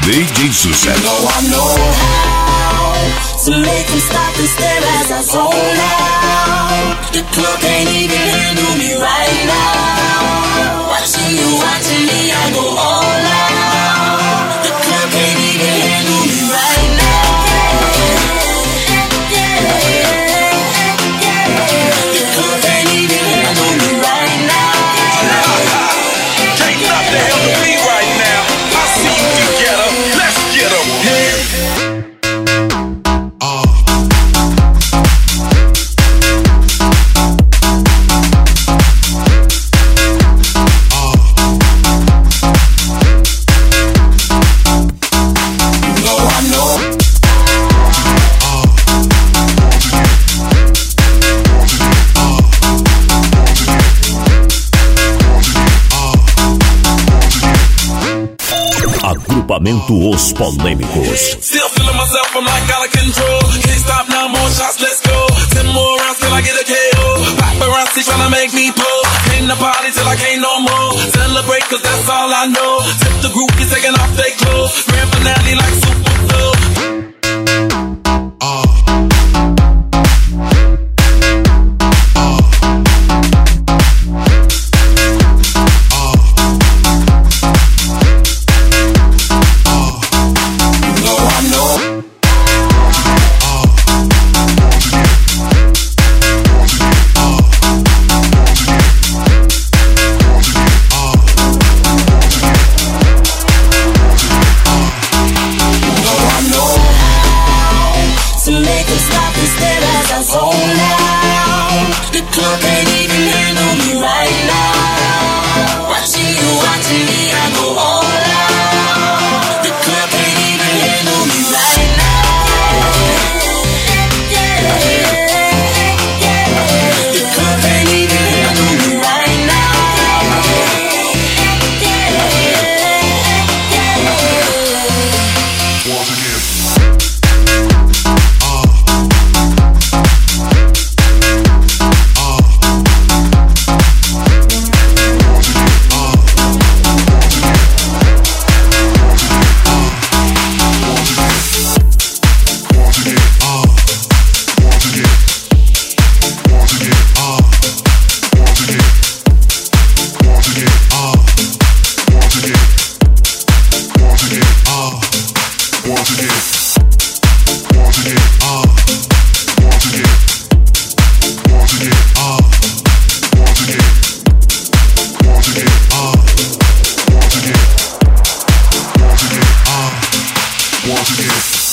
DJ Sucesso. I know how to make them stop and stare as I zone out. The club can't even handle me right now. Watching me, I go all out. The club can't even handle me right now. The club can't even handle me right now. Can't stop the hell to me right now. I see you together. Let's get 'em. Agrupamento Os Polêmicos. Still feeling myself, I'm like out of control. Can't stop now, more shots, let's go. 10 more rounds till I get a KO. Paparazzi tryna make me pull. Came to party till I can't no more. Celebrate cause that's all I know. Tip the group, is taking off their clothes. Grand finale like Super Bowl. Once again.